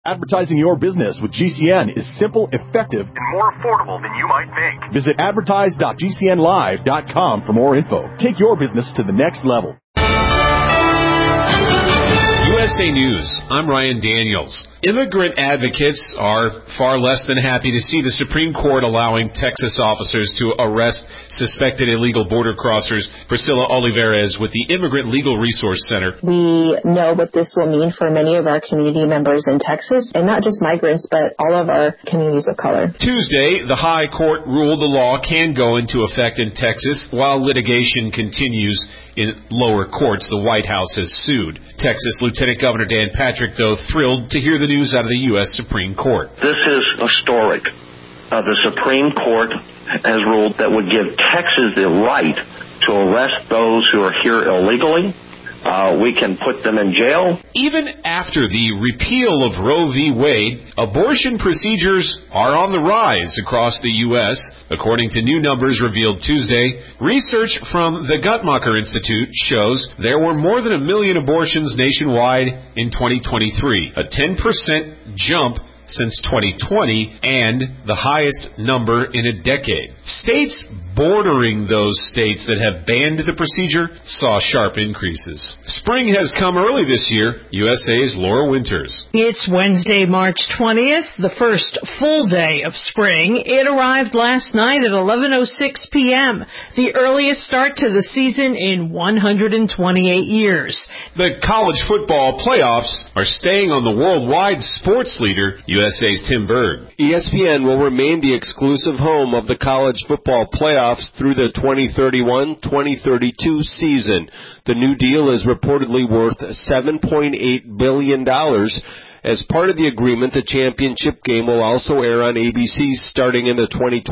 Advertising your business with GCN is simple, effective, and more affordable than you might think. Visit advertise.gcnlive.com for more info. Take your business to the next level. USA News, I'm Ryan Daniels. Immigrant advocates are far less than happy to see the Supreme Court allowing Texas officers to arrest suspected illegal border crossers Priscilla Olivares with the Immigrant Legal Resource Center. We know what this will mean for many of our community members in Texas, and not just migrants, but all of our communities of color. Tuesday, the High Court ruled the law can go into effect in Texas while litigation continues in lower courts. The White House has sued. Texas Lieutenant Governor Dan Patrick, though, thrilled to hear the news out of the U.S. Supreme Court. This is historic. The Supreme Court has ruled that would give Texas the right to arrest those who are here illegally. We can put them in jail. Even after the repeal of Roe v. Wade, abortion procedures are on the rise across the U.S. According to new numbers revealed Tuesday, research from the Guttmacher Institute shows there were more than 1 million abortions nationwide in 2023, a 10% jump since 2020 and the highest number in a decade. States bordering those states that have banned the procedure saw sharp increases. Spring has come early this year. USA's Laura Winters. It's Wednesday, March 20th, the first full day of spring. It arrived last night at 11:06 p.m., the earliest start to the season in 128 years. The college football playoffs are staying on the worldwide sports leader, USA's Tim Berg. ESPN will remain the exclusive home of the college football playoffs through the 2031-2032 season. The new deal is reportedly worth $7.8 billion. As part of the agreement, the championship game will also air on ABC starting in the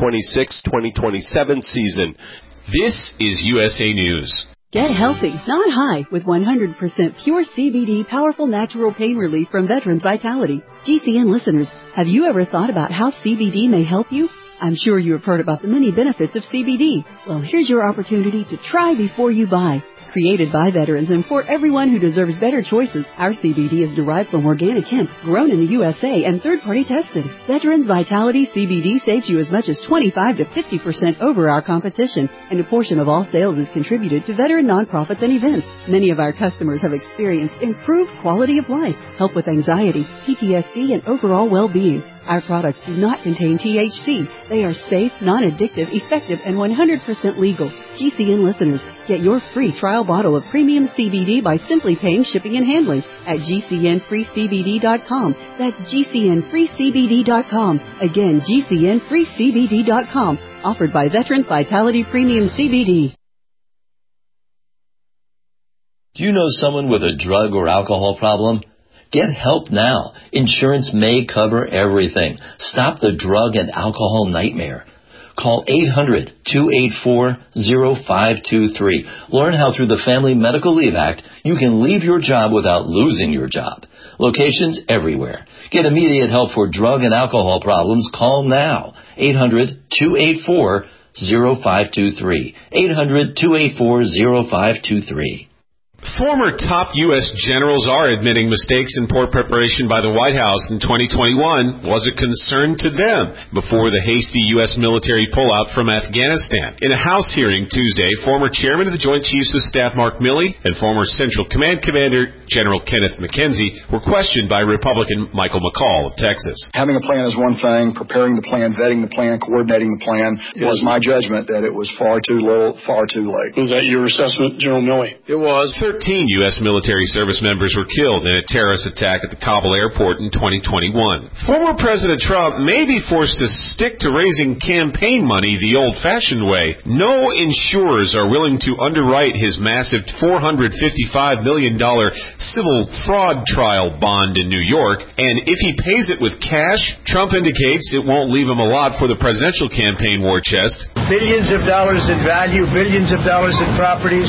2026-2027 season. This is USA News. Get healthy, not high, with 100% pure CBD powerful natural pain relief from Veterans Vitality. GCN listeners, have you ever thought about how CBD may help you? I'm sure you have heard about the many benefits of CBD. Well, here's your opportunity to try before you buy. Created by veterans and for everyone who deserves better choices, our CBD is derived from organic hemp, grown in the USA and third-party tested. Veterans Vitality CBD saves you as much as 25 to 50% over our competition, and a portion of all sales is contributed to veteran nonprofits and events. Many of our customers have experienced improved quality of life, help with anxiety, PTSD, and overall well-being. Our products do not contain THC. They are safe, non-addictive, effective, and 100% legal. GCN listeners, get your free trial bottle of premium CBD by simply paying shipping and handling at GCNFreeCBD.com. That's GCNFreeCBD.com. Again, GCNFreeCBD.com. Offered by Veterans Vitality Premium CBD. Do you know someone with a drug or alcohol problem? Get help now. Insurance may cover everything. Stop the drug and alcohol nightmare. Call 800-284-0523. Learn how through the Family Medical Leave Act, you can leave your job without losing your job. Locations everywhere. Get immediate help for drug and alcohol problems. Call now. 800-284-0523. 800-284-0523. Former top U.S. generals are admitting mistakes in poor preparation by the White House in 2021 was a concern to them before the hasty U.S. military pullout from Afghanistan. In a House hearing Tuesday, former chairman of the Joint Chiefs of Staff Mark Milley and former Central Command Commander General Kenneth McKenzie were questioned by Republican Michael McCall of Texas. Having a plan is one thing. Preparing the plan, vetting the plan, coordinating the plan was my judgment that it was far too little, far too late. Was that your assessment, General Milley? It was. 13 U.S. military service members were killed in a terrorist attack at the Kabul airport in 2021. Former President Trump may be forced to stick to raising campaign money the old-fashioned way. No insurers are willing to underwrite his massive $455 million civil fraud trial bond in New York, and if he pays it with cash, Trump indicates it won't leave him a lot for the presidential campaign war chest. Billions of dollars in value, billions of dollars in properties.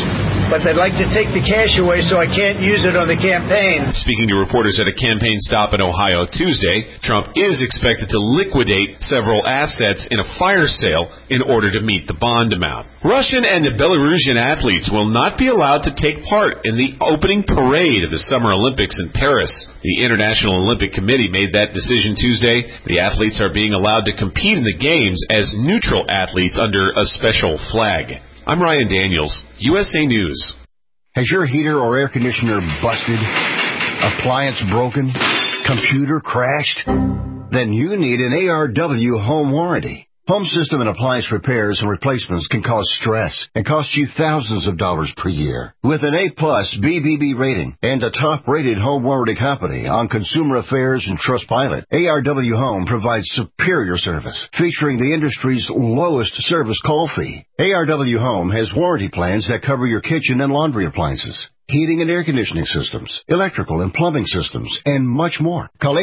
but they'd like to take the cash away so I can't use it on the campaign. Speaking to reporters at a campaign stop in Ohio Tuesday, Trump is expected to liquidate several assets in a fire sale in order to meet the bond amount. Russian and Belarusian athletes will not be allowed to take part in the opening parade of the Summer Olympics in Paris. The International Olympic Committee made that decision Tuesday. The athletes are being allowed to compete in the games as neutral athletes under a special flag. I'm Ryan Daniels, USA News. Has your heater or air conditioner busted? Appliance broken? Computer crashed? Then you need an ARW home warranty. Home system and appliance repairs and replacements can cause stress and cost you thousands of dollars per year. With an A-plus BBB rating and a top-rated home warranty company on Consumer Affairs and Trustpilot, ARW Home provides superior service, featuring the industry's lowest service call fee. ARW Home has warranty plans that cover your kitchen and laundry appliances, heating and air conditioning systems, electrical and plumbing systems, and much more. Call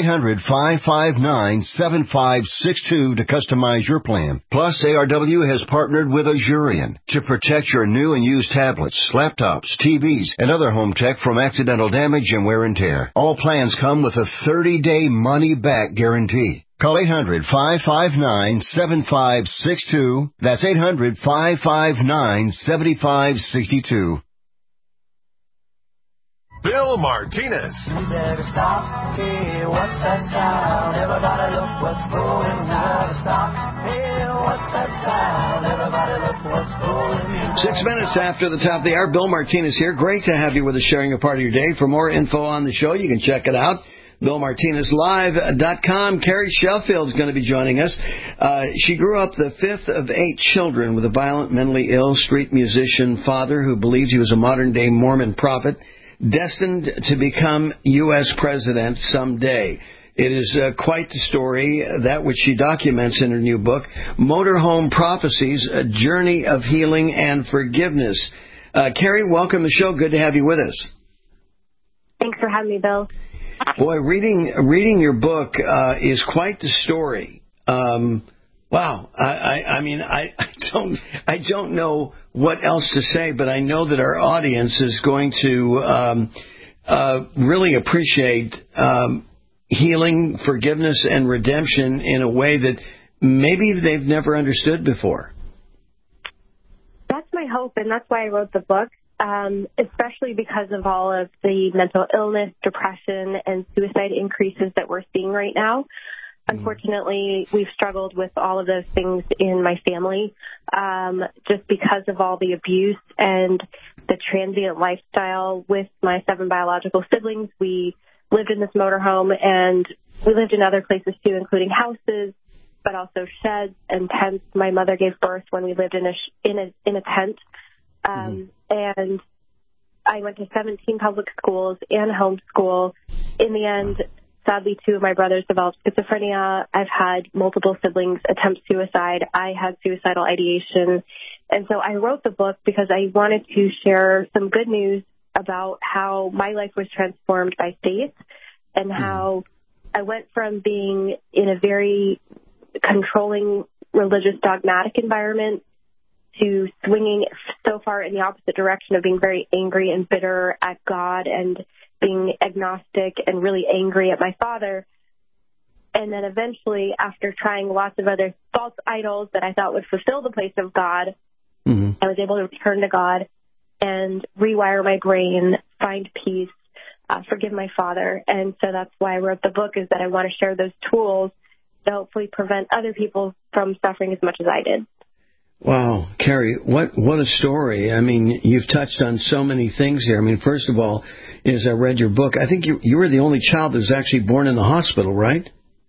800-559-7562 to customize your plan. Plus, ARW has partnered with Azurian to protect your new and used tablets, laptops, TVs, and other home tech from accidental damage and wear and tear. All plans come with a 30-day money-back guarantee. Call 800-559-7562. That's 800-559-7562. Bill Martinez. You better stop. Hey, what's that sound? Everybody look what's going on. Stop. Hey, what's that sound? Everybody look what's going on. 6 minutes after the top of the hour, Bill Martinez here. Great to have you with us, sharing a part of your day. For more info on the show, you can check it out. BillMartinezLive.com. Carrie Sheffield is going to be joining us. She grew up the fifth of 8 children with a violent, mentally ill street musician father who believed he was a modern-day Mormon prophet, destined to become U.S. president someday. It is quite the story, that which she documents in her new book, Motorhome Prophecies, A Journey of Healing and Forgiveness. Carrie, welcome to the show. Good to have you with us. Thanks for having me, Bill. Boy, reading your book is quite the story. Wow. I mean, I don't know what else to say, but I know that our audience is going to really appreciate healing, forgiveness, and redemption in a way that maybe they've never understood before. That's my hope, and that's why I wrote the book, especially because of all of the mental illness, depression, and suicide increases that we're seeing right now. Unfortunately, we've struggled with all of those things in my family, just because of all the abuse and the transient lifestyle with my 7 biological siblings. We lived in this motorhome, and we lived in other places too, including houses, but also sheds and tents. My mother gave birth when we lived in a tent, and I went to 17 public schools and homeschool. In the end, sadly, 2 of my brothers developed schizophrenia. I've had multiple siblings attempt suicide. I had suicidal ideation. And so I wrote the book because I wanted to share some good news about how my life was transformed by faith and how I went from being in a very controlling, religious, dogmatic environment to swinging so far in the opposite direction of being very angry and bitter at God and being agnostic and really angry at my father. And then eventually, after trying lots of other false idols that I thought would fulfill the place of God, I was able to return to God and rewire my brain, find peace, forgive my father. And so that's why I wrote the book, is that I want to share those tools to hopefully prevent other people from suffering as much as I did. Wow, Carrie, what a story. I mean, you've touched on so many things here. I mean, first of all, as I read your book, I think you were the only child that was actually born in the hospital, right?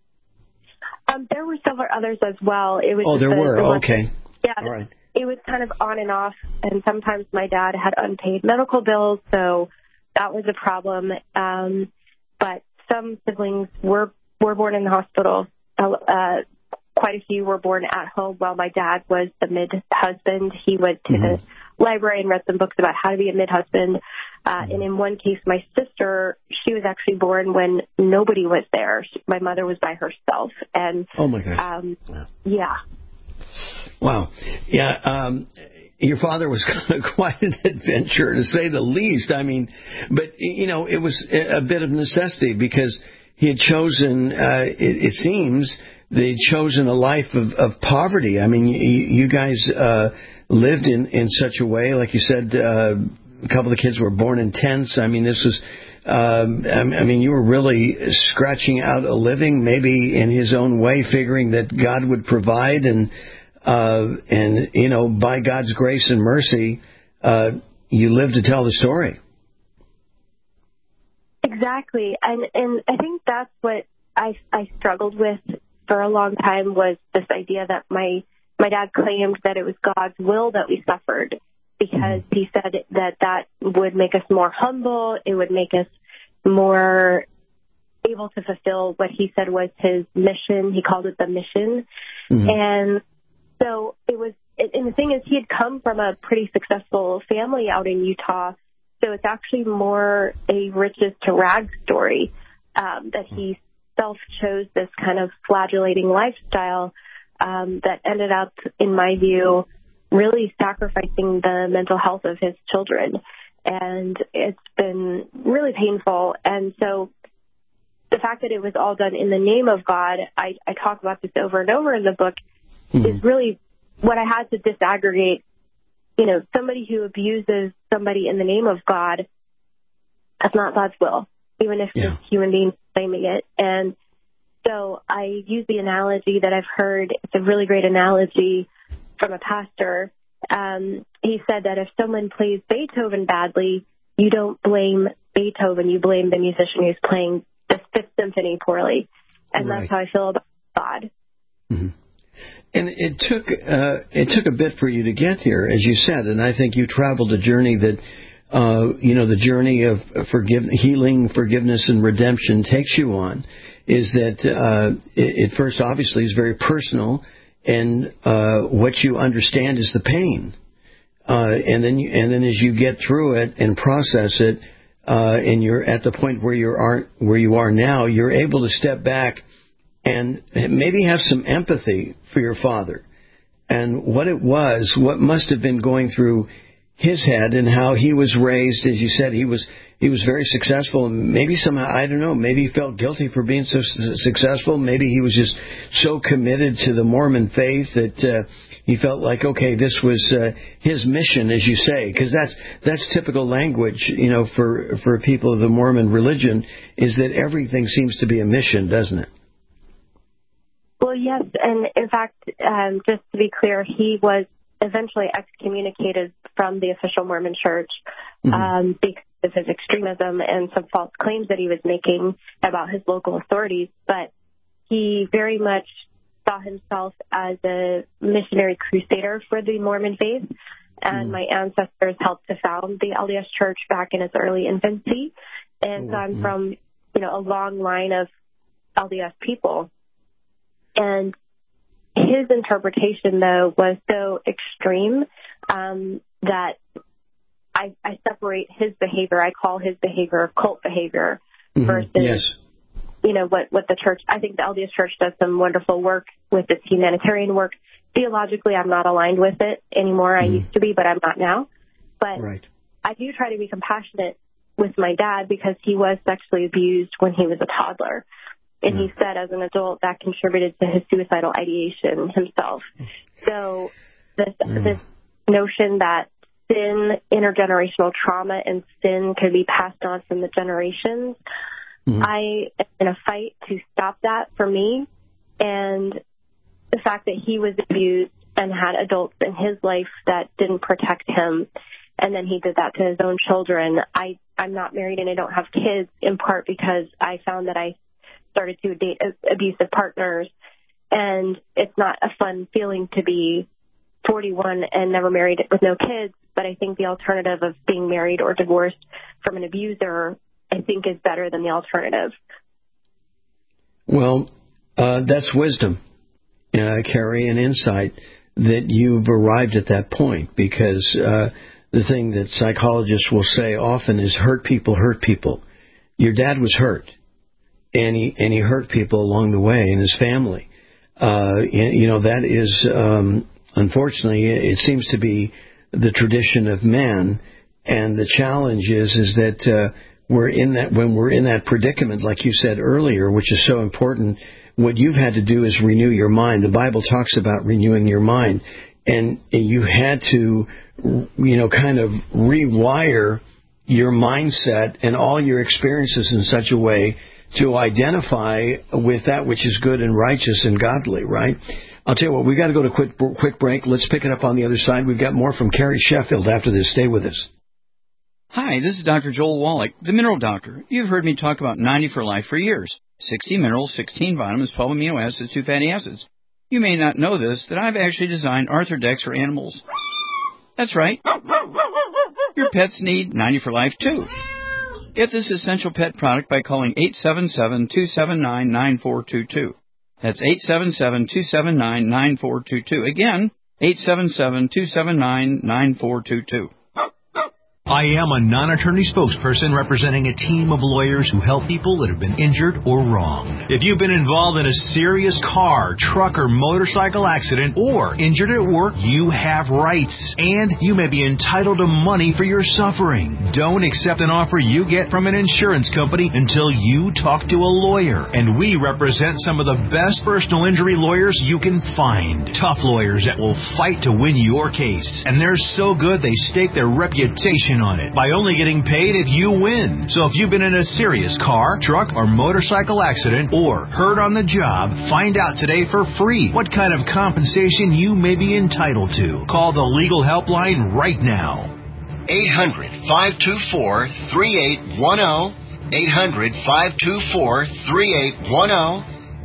There were several others as well. It was Okay. Yeah, all right. It was kind of on and off, and sometimes my dad had unpaid medical bills, so that was a problem. But some siblings were born in the hospital. Quite a few were born at home while my dad was the mid-husband. He went to the library and read some books about how to be a mid-husband. And in one case, my sister, she was actually born when nobody was there. My mother was by herself. And, oh, my gosh. Yeah. Wow. Yeah. your father was quite an adventure, to say the least. I mean, but, it was a bit of necessity because he had chosen, it seems, they'd chosen a life of poverty. I mean, you guys lived in such a way, like you said, a couple of the kids were born in tents. I mean, this was, you were really scratching out a living, maybe in his own way, figuring that God would provide, and by God's grace and mercy, you lived to tell the story. Exactly, and I think that's what I struggled with for a long time, was this idea that my dad claimed that it was God's will that we suffered, because he said that would make us more humble, it would make us more able to fulfill what he said was his mission. He called it the mission. And so it was, and the thing is, he had come from a pretty successful family out in Utah, so it's actually more a riches to rags story, that he self-chose this kind of flagellating lifestyle that ended up, in my view, really sacrificing the mental health of his children. And it's been really painful. And so the fact that it was all done in the name of God, I talk about this over and over in the book, is really what I had to disaggregate. Somebody who abuses somebody in the name of God, that's not God's will, even if this human being is claiming it. And so I use the analogy that I've heard. It's a really great analogy from a pastor. He said that if someone plays Beethoven badly, you don't blame Beethoven, you blame the musician who's playing the Fifth Symphony poorly. And that's how I feel about God. And it took a bit for you to get here, as you said, and I think you traveled a journey that, the journey of healing, forgiveness, and redemption takes you on. Is that it first obviously is very personal, and what you understand is the pain, and then as you get through it and process it, and you're at the point where you are now, you're able to step back and maybe have some empathy for your father and what must have been going through his head, and how he was raised. As you said, he was very successful, and maybe somehow, I don't know, maybe he felt guilty for being so successful. Maybe he was just so committed to the Mormon faith that he felt like, okay, this was his mission, as you say, because that's typical language, for people of the Mormon religion, is that everything seems to be a mission, doesn't it? Well, yes, and in fact, just to be clear, he was eventually excommunicated from the official Mormon Church because of his extremism and some false claims that he was making about his local authorities. But he very much saw himself as a missionary crusader for the Mormon faith, and my ancestors helped to found the LDS Church back in its early infancy. And so I'm from, a long line of LDS people. And his interpretation, though, was so extreme that I separate his behavior. I call his behavior cult behavior versus, what the church. I think the LDS Church does some wonderful work with its humanitarian work. Theologically, I'm not aligned with it anymore. I used to be, but I'm not now. But I do try to be compassionate with my dad because he was sexually abused when he was a toddler. And he said as an adult that contributed to his suicidal ideation himself. So this notion that sin, intergenerational trauma, and sin could be passed on from the generations, I am in a fight to stop that for me. And the fact that he was abused and had adults in his life that didn't protect him, and then he did that to his own children. I'm not married and I don't have kids, in part because I found that I started to date abusive partners, and it's not a fun feeling to be 41 and never married with no kids, but I think the alternative of being married or divorced from an abuser, I think, is better than the alternative. Well, that's wisdom, Carrie, and insight that you've arrived at that point, because the thing that psychologists will say often is hurt people hurt people. Your dad was hurt. And he hurt people along the way in his family. That is, unfortunately, it seems to be the tradition of men. And the challenge is that when we're in that predicament, like you said earlier, which is so important, what you've had to do is renew your mind. The Bible talks about renewing your mind. And you had to, kind of rewire your mindset and all your experiences in such a way to identify with that which is good and righteous and godly, right? I'll tell you what, we've got to go to a quick break. Let's pick it up on the other side. We've got more from Carrie Sheffield after this. Stay with us. Hi, this is Dr. Joel Wallach, the Mineral Doctor. You've heard me talk about 90 for Life for years. 60 minerals, 16 vitamins, 12 amino acids, 2 fatty acids. You may not know this, that I've actually designed Arthrodex for animals. That's right. Your pets need 90 for Life, too. Get this essential pet product by calling 877-279-9422. That's 877-279-9422. Again, 877-279-9422. I am a non-attorney spokesperson representing a team of lawyers who help people that have been injured or wronged. If you've been involved in a serious car, truck, or motorcycle accident or injured at work, you have rights, and you may be entitled to money for your suffering. Don't accept an offer you get from an insurance company until you talk to a lawyer, and we represent some of the best personal injury lawyers you can find. Tough lawyers that will fight to win your case, and they're so good they stake their reputation on it by only getting paid if you win. So if you've been in a serious car, truck, or motorcycle accident or hurt on the job, find out today for free what kind of compensation you may be entitled to. Call the legal helpline right now. 800-524-3810. 800-524-3810.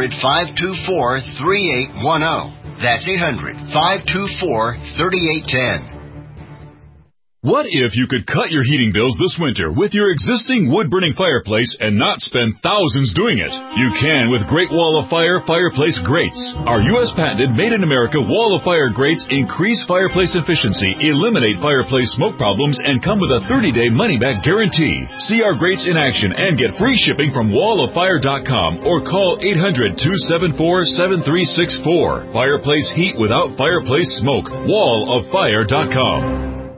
800-524-3810. That's 800-524-3810. What if you could cut your heating bills this winter with your existing wood-burning fireplace and not spend thousands doing it? You can with Great Wall of Fire fireplace grates. Our U.S. patented made-in-America Wall of Fire grates increase fireplace efficiency, eliminate fireplace smoke problems, and come with a 30-day money-back guarantee. See our grates in action and get free shipping from walloffire.com or call 800-274-7364. Fireplace heat without fireplace smoke. walloffire.com.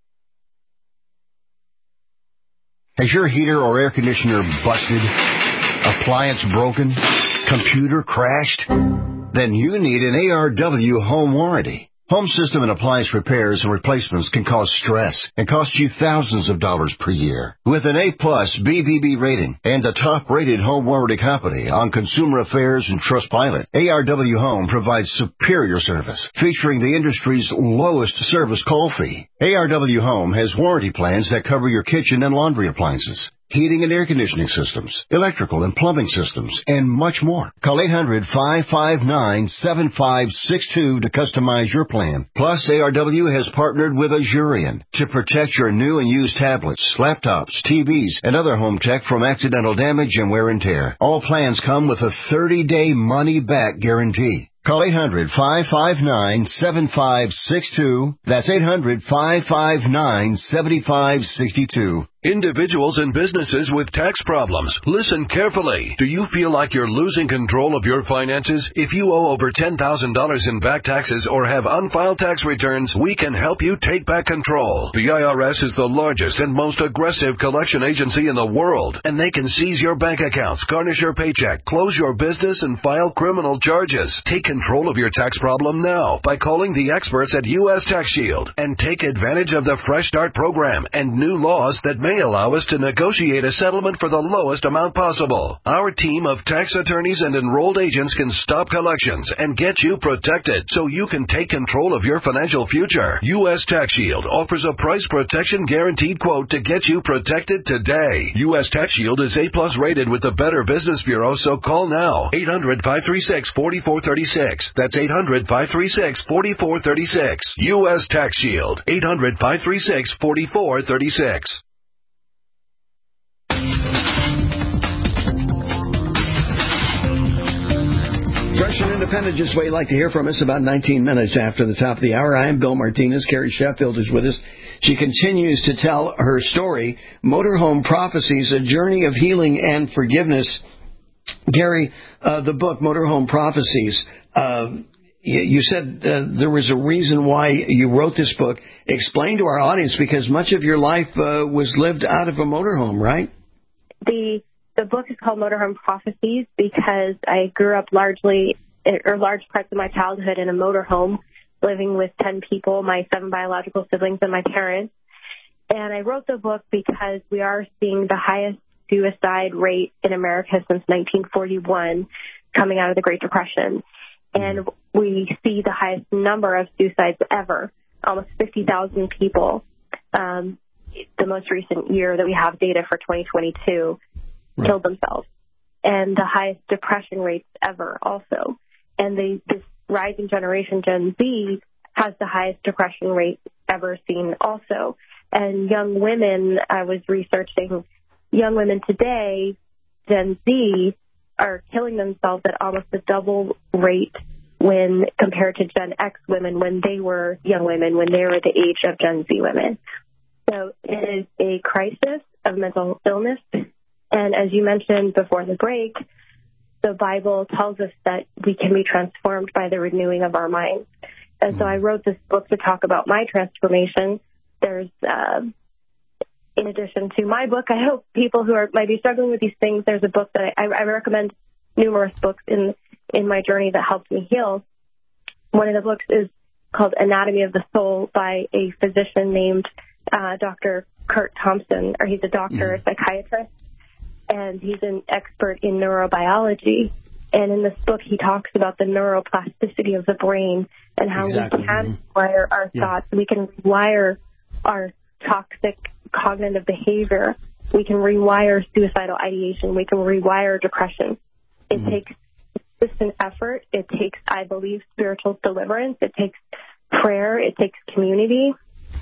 Has your heater or air conditioner busted? Appliance broken? Computer crashed? Then you need an ARW home warranty. Home system and appliance repairs and replacements can cause stress and cost you thousands of dollars per year. With an A-plus BBB rating and a top-rated home warranty company on Consumer Affairs and Trustpilot, ARW Home provides superior service, featuring the industry's lowest service call fee. ARW Home has warranty plans that cover your kitchen and laundry appliances, heating and air conditioning systems, electrical and plumbing systems, and much more. Call 800-559-7562 to customize your plan. Plus, ARW has partnered with Azurion to protect your new and used tablets, laptops, TVs, and other home tech from accidental damage and wear and tear. All plans come with a 30-day money-back guarantee. Call 800-559-7562. That's 800-559-7562. Individuals and businesses with tax problems, listen carefully. Do you feel like you're losing control of your finances? If you owe over $10,000 in back taxes or have unfiled tax returns, we can help you take back control. The IRS is the largest and most aggressive collection agency in the world, and they can seize your bank accounts, garnish your paycheck, close your business, and file criminal charges. Take control of your tax problem now by calling the experts at U.S. Tax Shield and take advantage of the Fresh Start program and new laws that may allow us to negotiate a settlement for the lowest amount possible. Our team of tax attorneys and enrolled agents can stop collections and get you protected so you can take control of your financial future. U.S. Tax Shield offers a price protection guaranteed quote to get you protected today. U.S. Tax Shield is A-plus rated with the Better Business Bureau, so call now. 800-536-4436. That's 800-536-4436. U.S. Tax Shield. 800-536-4436. Fresh and independent, just what you'd like to hear from us about 19 minutes after the top of the hour. I am Bill Martinez. Carrie Sheffield is with us. She continues to tell her story, Motorhome Prophecies, A Journey of Healing and Forgiveness. Gary, the book, Motorhome Prophecies, you said there was a reason why you wrote this book. Explain to our audience, because much of your life was lived out of a motorhome, right? The book is called Motorhome Prophecies because I grew up large parts of my childhood in a motorhome, living with 10 people, my 7 biological siblings and my parents. And I wrote the book because we are seeing the highest suicide rate in America since 1941, coming out of the Great Depression. And we see the highest number of suicides ever, almost 50,000 people. The most recent year that we have data for 2022 killed themselves. And the highest depression rates ever also. And this rising generation, Gen Z, has the highest depression rate ever seen also. And young women, I was researching, young women today, Gen Z, are killing themselves at almost a double rate when compared to Gen X women when they were young women, when they were the age of Gen Z women. So it is a crisis of mental illness. And as you mentioned before the break, the Bible tells us that we can be transformed by the renewing of our minds. And so I wrote this book to talk about my transformation. There's, in addition to my book, I hope people who might be struggling with these things, there's a book that I recommend numerous books in my journey that helped me heal. One of the books is called Anatomy of the Soul by a physician named Dr. Curt Thompson, or he's a doctor, a psychiatrist, and he's an expert in neurobiology. And in this book, he talks about the neuroplasticity of the brain and how we can rewire our thoughts. We can rewire our toxic cognitive behavior. We can rewire suicidal ideation. We can rewire depression. It takes consistent effort. It takes, I believe, spiritual deliverance. It takes prayer. It takes community.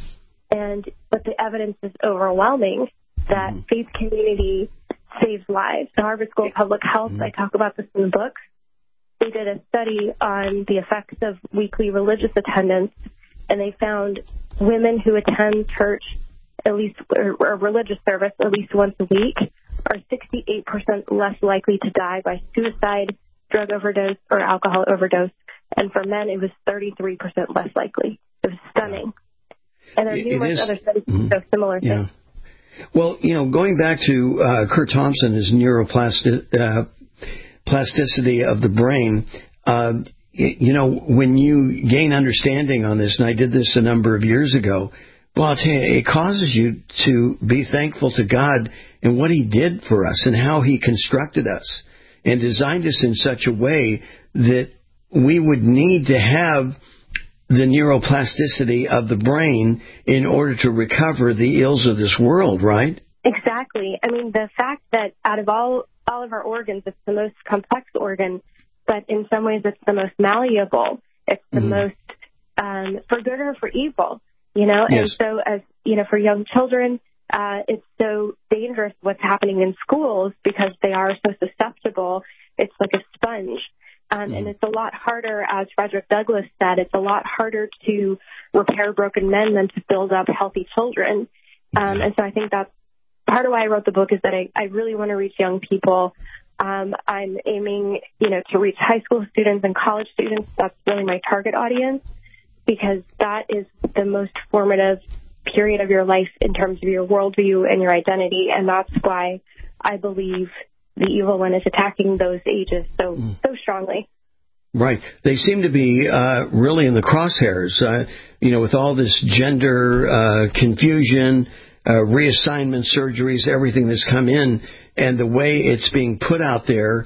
But the evidence is overwhelming that faith community saves lives. The Harvard School of Public Health, I talk about this in the book. They did a study on the effects of weekly religious attendance, and they found women who attend church at least, or religious service at least once a week, are 68% less likely to die by suicide, drug overdose, or alcohol overdose. And for men, it was 33% less likely. It was stunning. And there are numerous other studies that show similar things. Well, going back to Curt Thompson, his neuroplasticity of the brain, when you gain understanding on this, and I did this a number of years ago, well, I'll tell you, it causes you to be thankful to God and what He did for us and how He constructed us and designed us in such a way that we would need to have the neuroplasticity of the brain in order to recover the ills of this world, right? Exactly. I mean, the fact that out of all of our organs, it's the most complex organ, but in some ways it's the most malleable. It's the most for good or for evil, And so as, for young children, it's so dangerous what's happening in schools because they are so susceptible. It's like a sponge. And it's a lot harder, as Frederick Douglass said, it's a lot harder to repair broken men than to build up healthy children. And so I think that's part of why I wrote the book, is that I really want to reach young people. I'm aiming, to reach high school students and college students. That's really my target audience, because that is the most formative period of your life in terms of your worldview and your identity. And that's why I believe the evil one is attacking those ages so strongly. Right. They seem to be really in the crosshairs, with all this gender confusion, reassignment surgeries, everything that's come in, and the way it's being put out there,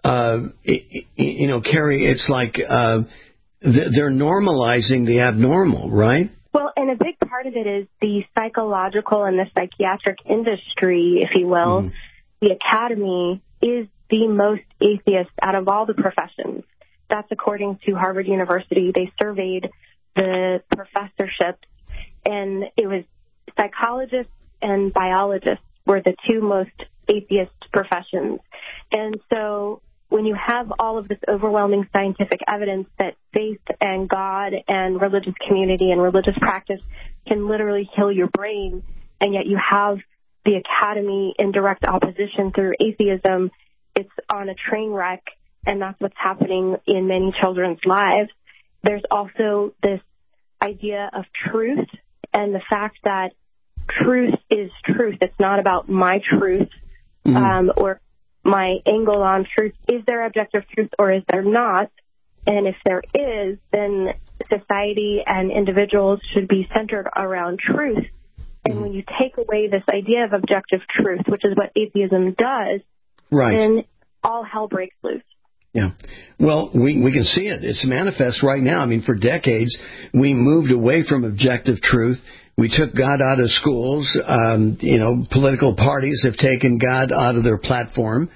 Carrie, it's like they're normalizing the abnormal, right? Well, and a big part of it is the psychological and the psychiatric industry, if you will. The academy is the most atheist out of all the professions. That's according to Harvard University. They surveyed the professorships, and it was psychologists and biologists were the two most atheist professions. And so when you have all of this overwhelming scientific evidence that faith and God and religious community and religious practice can literally heal your brain, and yet you have the academy in direct opposition through atheism, it's on a train wreck, and that's what's happening in many children's lives. there's also this idea of truth and the fact that truth is truth. It's not about my truth or my angle on truth. Is there objective truth or is there not? And if there is, then society and individuals should be centered around truth. And when you take away this idea of objective truth, which is what atheism does, then all hell breaks loose. Yeah. Well, we can see it. It's manifest right now. I mean, for decades, we moved away from objective truth. We took God out of schools. Political parties have taken God out of their platform.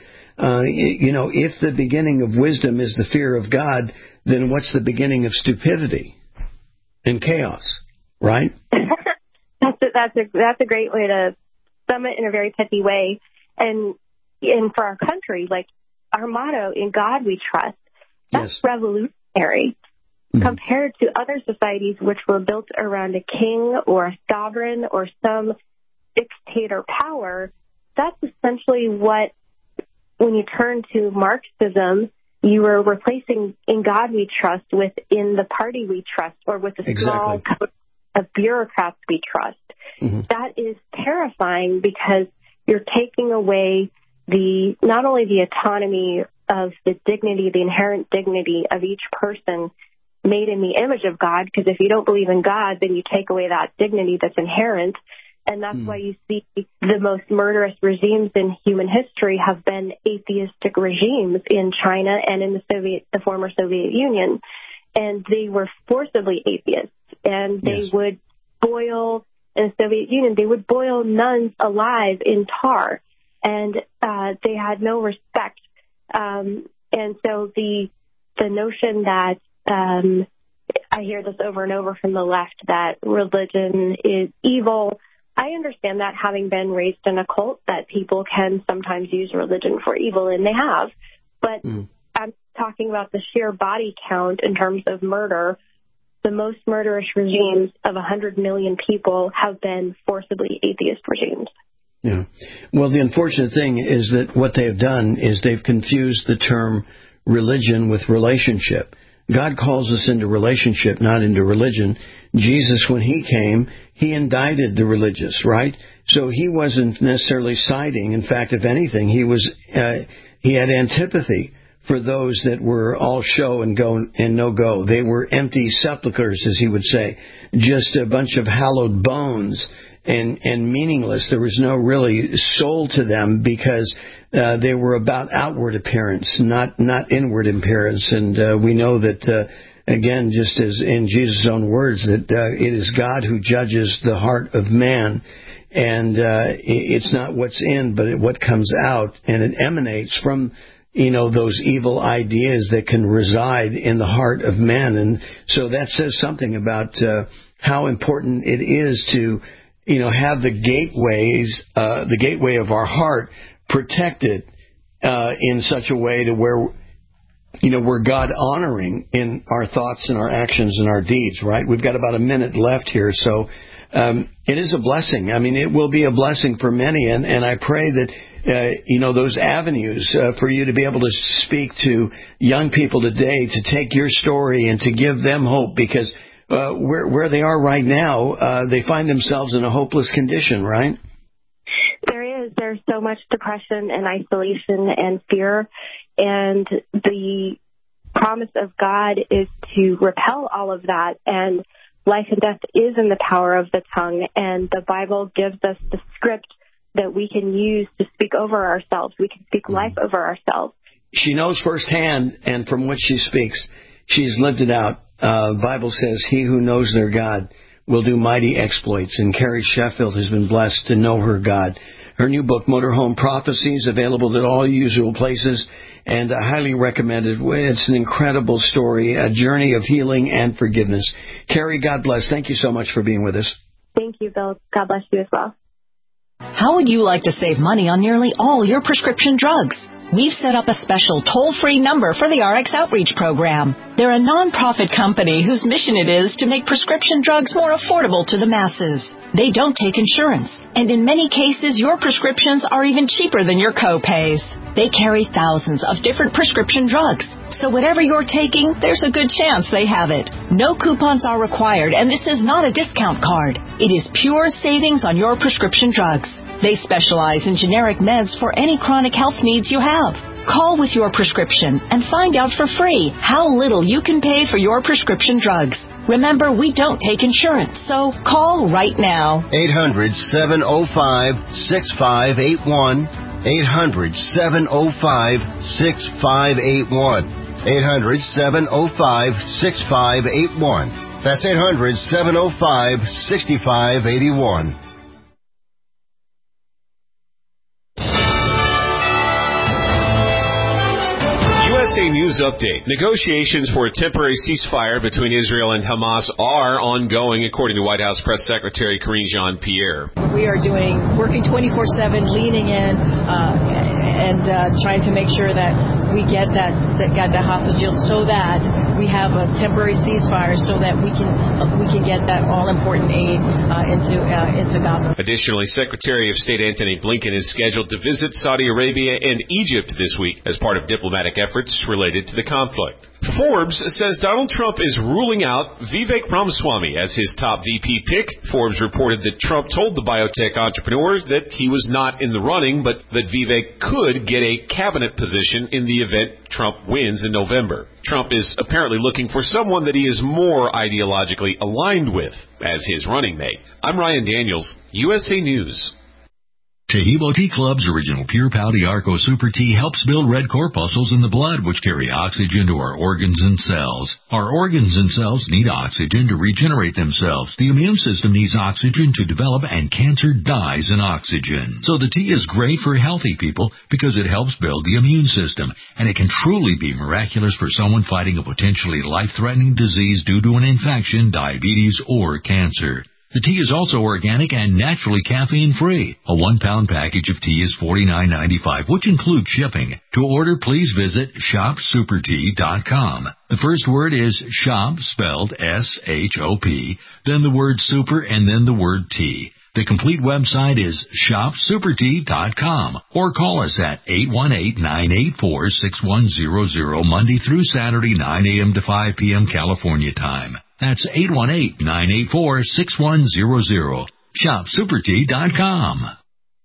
If the beginning of wisdom is the fear of God, then what's the beginning of stupidity and chaos, right? That's a great way to sum it in a very pithy way. And for our country, like our motto, "In God We Trust," that's revolutionary compared to other societies which were built around a king or a sovereign or some dictator power. That's essentially what, when you turn to Marxism, you were replacing "In God We Trust" with "In the Party We Trust," or with a small code of bureaucrats we trust. That is terrifying because you're taking away not only the autonomy of the dignity, the inherent dignity of each person made in the image of God, because if you don't believe in God, then you take away that dignity that's inherent. And that's why you see the most murderous regimes in human history have been atheistic regimes in China and in the former Soviet Union. And they were forcibly atheists. And they would boil, in the Soviet Union, they would boil nuns alive in tar. And they had no respect. And so the notion that, I hear this over and over from the left, that religion is evil. I understand that, having been raised in a cult, that people can sometimes use religion for evil, and they have. But I'm talking about the sheer body count in terms of murder. The most murderous regimes of 100 million people have been forcibly atheist regimes. Yeah. Well, the unfortunate thing is that what they have done is they've confused the term religion with relationship. God calls us into relationship, not into religion. Jesus, when he came, he indicted the religious, right? So he wasn't necessarily siding. In fact, if anything, he had antipathy for those that were all show and go and no go. They were empty sepulchres, as he would say, just a bunch of hallowed bones and meaningless. There was no really soul to them because they were about outward appearance, not inward appearance. And we know that, again, just as in Jesus' own words, that it is God who judges the heart of man. And it's not what's in, but what comes out. And it emanates from, those evil ideas that can reside in the heart of man. And so that says something about how important it is to, have the gateway of our heart protected in such a way to where, we're God honoring in our thoughts and our actions and our deeds, right? We've got about a minute left here, so it is a blessing. I mean, it will be a blessing for many, and I pray that, those avenues for you to be able to speak to young people today, to take your story and to give them hope, because where they are right now, they find themselves in a hopeless condition, right? There's so much depression and isolation and fear, and the promise of God is to repel all of that, and life and death is in the power of the tongue, and the Bible gives us the script that we can use to speak over ourselves. We can speak life over ourselves. She knows firsthand, and from which she speaks, she's lived it out. The Bible says, he who knows their God will do mighty exploits, and Carrie Sheffield has been blessed to know her God. Her new book, Motorhome Prophecies, available at all usual places, and I highly recommend it. It's an incredible story, a journey of healing and forgiveness. Carrie, God bless. Thank you so much for being with us. Thank you, Bill. God bless you as well. How would you like to save money on nearly all your prescription drugs? We've set up a special toll-free number for the RX Outreach Program. They're a non-profit company whose mission it is to make prescription drugs more affordable to the masses. They don't take insurance, and in many cases, your prescriptions are even cheaper than your co-pays. They carry thousands of different prescription drugs, so whatever you're taking, there's a good chance they have it. No coupons are required, and this is not a discount card. It is pure savings on your prescription drugs. They specialize in generic meds for any chronic health needs you have. Call with your prescription and find out for free how little you can pay for your prescription drugs. Remember, we don't take insurance, so call right now. 800-705-6581. 800-705-6581. 800-705-6581. That's 800-705-6581. USA News Update. Negotiations for a temporary ceasefire between Israel and Hamas are ongoing, according to White House Press Secretary Karine Jean-Pierre. We are working 24/7, leaning in and trying to make sure that we get the hostages so that we have a temporary ceasefire so that we can get that all-important aid into Gaza. Additionally, Secretary of State Antony Blinken is scheduled to visit Saudi Arabia and Egypt this week as part of diplomatic efforts related to the conflict. Forbes says Donald Trump is ruling out Vivek Ramaswamy as his top VP pick. Forbes reported that Trump told the biotech entrepreneur that he was not in the running, but that Vivek could get a cabinet position in the event Trump wins in November. Trump is apparently looking for someone that he is more ideologically aligned with as his running mate. I'm Ryan Daniels, USA News. Taheebo Tea Club's original Pure Pau Arco Super Tea helps build red corpuscles in the blood, which carry oxygen to our organs and cells. Our organs and cells need oxygen to regenerate themselves. The immune system needs oxygen to develop, and cancer dies in oxygen. So the tea is great for healthy people because it helps build the immune system, and it can truly be miraculous for someone fighting a potentially life-threatening disease due to an infection, diabetes, or cancer. The tea is also organic and naturally caffeine-free. A 1-pound package of tea is $49.95, which includes shipping. To order, please visit shopsupertea.com. The first word is shop, spelled S-H-O-P, then the word super, and then the word tea. The complete website is shopsupertea.com, or call us at 818-984-6100 Monday through Saturday, 9 a.m. to 5 p.m. California time. That's 818-984-6100. ShopSuperTea.com.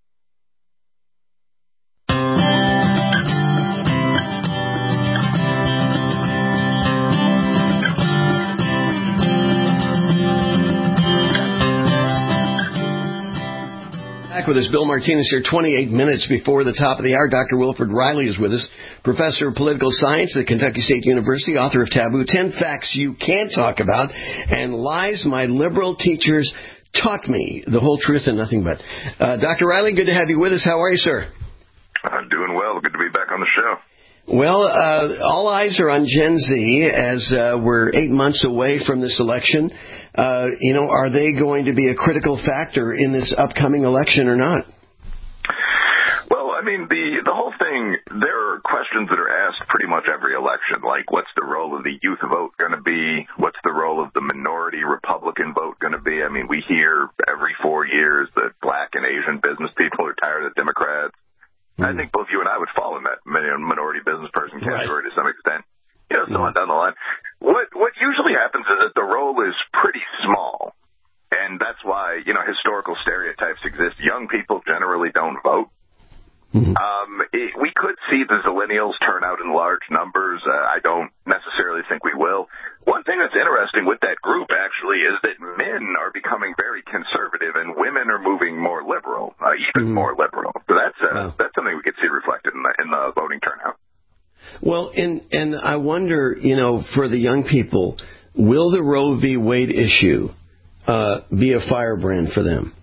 Back with us, Bill Martinez here, 28 minutes before the top of the hour. Dr. Wilfred Riley is with us, professor of political science at Kentucky State University, author of Taboo, 10 Facts You Can't Talk About, and Lies My Liberal Teachers Taught Me, the Whole Truth and Nothing But. Dr. Riley, good to have you with us. How are you, sir? I'm doing well. Good to be back on the show. Well, all eyes are on Gen Z as we're 8 months away from this election. Are they going to be a critical factor in this upcoming election or not? Well, I mean, the whole thing, there are questions that are asked pretty much every election, like what's the role of the youth vote going to be? What's the role of the minority Republican vote going to be? I mean, we hear every 4 years that black and Asian business people are tired of Democrats. I think both you and I would fall in that minority business person category to some extent. So on down the line. What usually happens is that the role is pretty small, and that's why, historical stereotypes exist. Young people generally don't vote. We could see the Zillennials turn out in large numbers. I don't necessarily think we will. One thing that's interesting with that group, actually, is that men are becoming very conservative and women are moving more liberal, even more liberal. So that's something we could see reflected in the voting turnout. Well, and I wonder, for the young people, will the Roe v. Wade issue be a firebrand for them?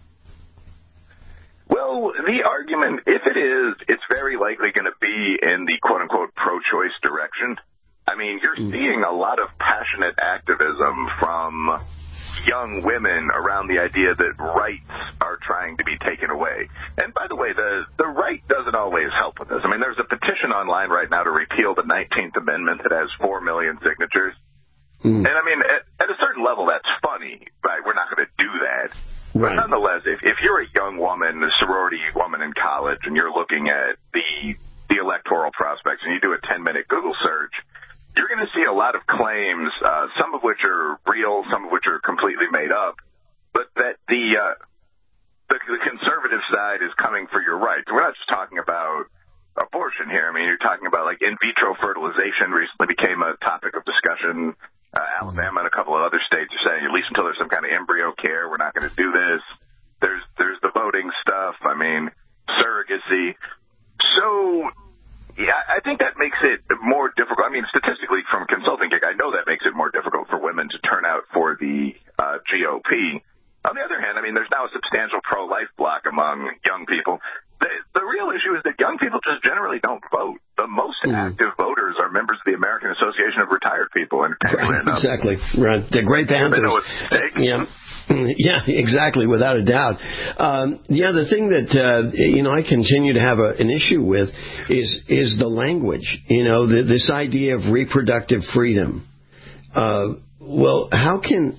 Well, the argument, if it is, it's very likely going to be in the quote-unquote pro-choice direction. I mean, you're seeing a lot of passionate activism from young women around the idea that rights are trying to be taken away. And by the way, the right doesn't always help with this. I mean, there's a petition online right now to repeal the 19th Amendment that has 4 million signatures. And I mean, at a certain level, that's funny, right? We're not going to do that. Right. But nonetheless, if you're a young woman, a sorority woman in college, and you're looking at the electoral prospects, and you do a 10-minute Google search, you're going to see a lot of claims, some of which which are real, some of which are completely made up, but that the conservative side is coming for your rights. We're not just talking about abortion here. I mean, you're talking about like in vitro fertilization recently became a topic of discussion. Alabama and a couple of other states are saying, at least until there's some kind of embryo care, we're not going to do this. There's the voting stuff. I mean, surrogacy. So, yeah, I think that makes it more difficult. I mean, statistically, from a consulting gig, I know that makes it more difficult for women to turn out for the GOP. On the other hand, I mean, there's now a substantial pro-life bloc among young people. The real issue is that young people just generally don't vote. The most active voters are members of the American Association of Retired People. And exactly. Right. They're great Panthers. They know what's at stake. Yeah, exactly, without a doubt. The thing that I continue to have an issue with is the language. This idea of reproductive freedom. Well, how can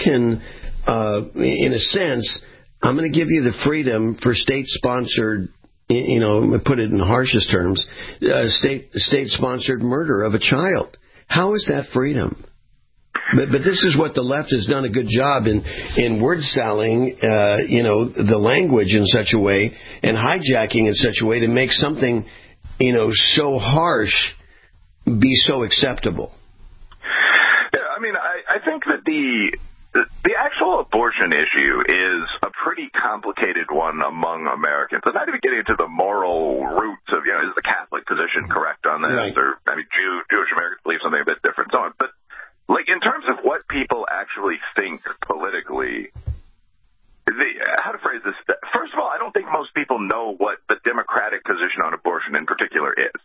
in a sense, I'm going to give you the freedom for state-sponsored, put it in the harshest terms, state-sponsored murder of a child. How is that freedom? But this is what the left has done a good job in word sallying, the language in such a way and hijacking in such a way to make something, so harsh be so acceptable. Yeah, I mean, I think that the actual abortion issue is a pretty complicated one among Americans. I'm not even getting into the moral roots of, is the Catholic position correct on this? Right. Or, I mean, Jewish Americans believe something a bit different, so on. But, like, in terms of what people actually think politically, how to phrase this? First of all, I don't think most people know what the Democratic position on abortion in particular is.